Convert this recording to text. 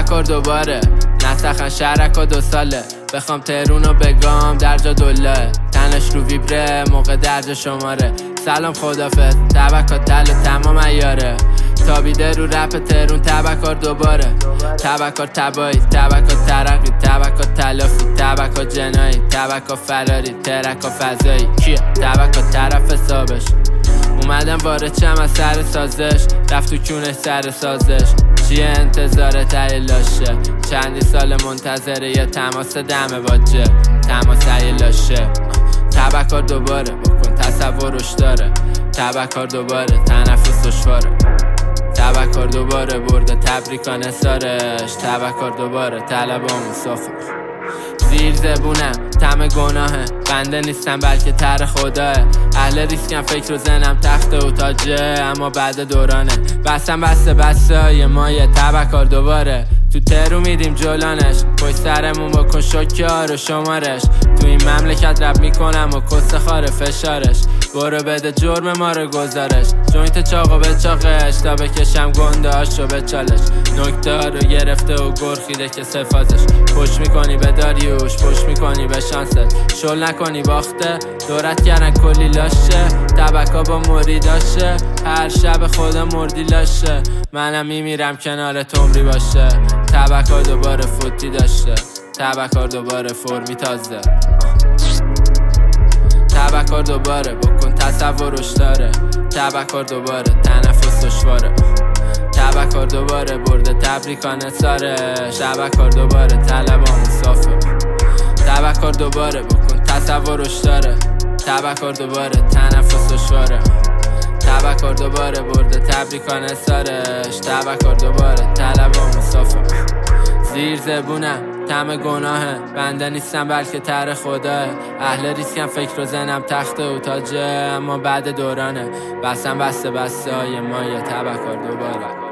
تبکر دوباره نسخن شهرک و 2 ساله بخوام تهرونو بگم درجا دوله تنش رو ویبره موقع درجا شماره سلام خدافظ تبکر تل تمام ایاره تابیده رو رپ تهرون تبکر دوباره تبکر تبایی تبکر ترقی تبکر تلافی تبکر جنایی تبکر فراری ترک و فضایی کیه تبکر طرف حسابش اومدم وارد چم از سر سازش رفت تو کونه سر سازش چیه انتظار ته لاشه چندی سال منتظره یه تماس دم باجه تماس لاشه تبکر دوباره بکن تصورش داره تبکر دوباره تنفس دشواره تبکر دوباره برده تبریکان سارش تبکر دوباره طلبام صافش زیر زبونم تم گناهه بنده نیستم بلکه تر خداه اهل ریسکم فکر و زنم تخت و تاجه اما بعد دورانه بسم بسته یه مایه تبکر دوباره تو ترو میدیم جلانش پشت سرمون بکن شکار و شمارش تو این مملکت رب میکنم و کس خاره فشارش برو بده جرم ما رو گزارش جوینت چاقو به چاقش تا بکشم گنده هاشو به چالش نکته ها رو گرفته و گرخیده که سفازش پشت میکنی به داریوش پشت میکنی به شانست شل نکنی باخته دورت کردن کلی لاشه تبکا با مریداشه هر شب خدا مردی لاشه منم میمیرم کنارت عمری باشه تبکر دوباره فوتی داشته تبکر دوباره فرمی تازه تبکر دوباره بکن تصورش داره تبکر دوباره تنفس دشواره تبکر دوباره برده تبریکان سارش تبکر دوباره طلبام صافه تبکر دوباره بکن تصورش داره تبکر دوباره تنفس دشواره تبکر دوباره برده تبریکان سارش تبکر دوباره طلبام صافه زیر زبونم تم گناهه بنده نیستم بلکه تر خداه اهل ریسکم فکر و زنم تخت و تاجه اما بعد دورانه بسته های مایه تبکر دوباره